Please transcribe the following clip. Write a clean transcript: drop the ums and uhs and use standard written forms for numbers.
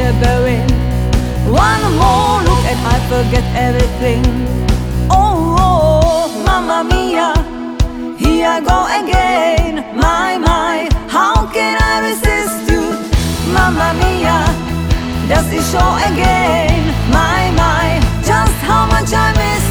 shivering. One more look and I forget everything. Oh, oh, Mamma Mia, here I go again. My, how can I resist you? Mamma Mia, does it show again? My, just how much I miss